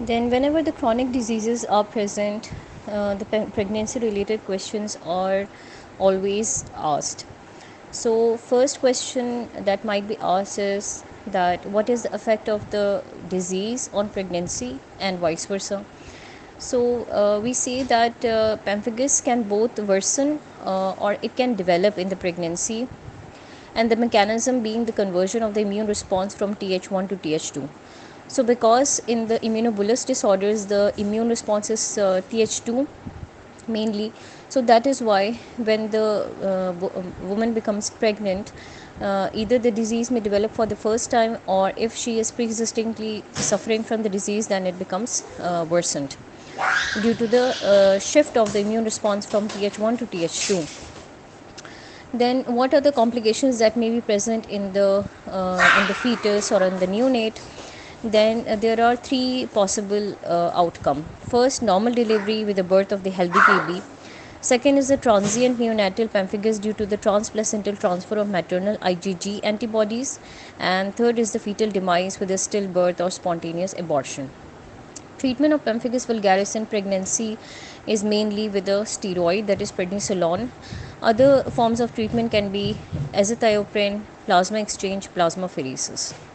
Then whenever the chronic diseases are present, the pregnancy related questions are always asked. So first question that might be asked is that what is the effect of the disease on pregnancy and vice versa. So we see that pemphigus can both worsen or it can develop in the pregnancy, and the mechanism being the conversion of the immune response from Th1 to Th2. So because in the immunobullous disorders the immune response is Th2 mainly, so that is why when the woman becomes pregnant, either the disease may develop for the first time, or if she is pre-existingly suffering from the disease, then it becomes worsened due to the shift of the immune response from Th1 to Th2. Then what are the complications that may be present in the fetus or in the neonate? Then there are three possible outcome. First, normal delivery with the birth of the healthy baby. Second is the transient neonatal pemphigus due to the transplacental transfer of maternal IgG antibodies. And third is the fetal demise with a stillbirth or spontaneous abortion. Treatment of pemphigus vulgaris in pregnancy is mainly with a steroid, that is prednisolone. Other forms of treatment can be azathioprine, plasma exchange, plasmapheresis.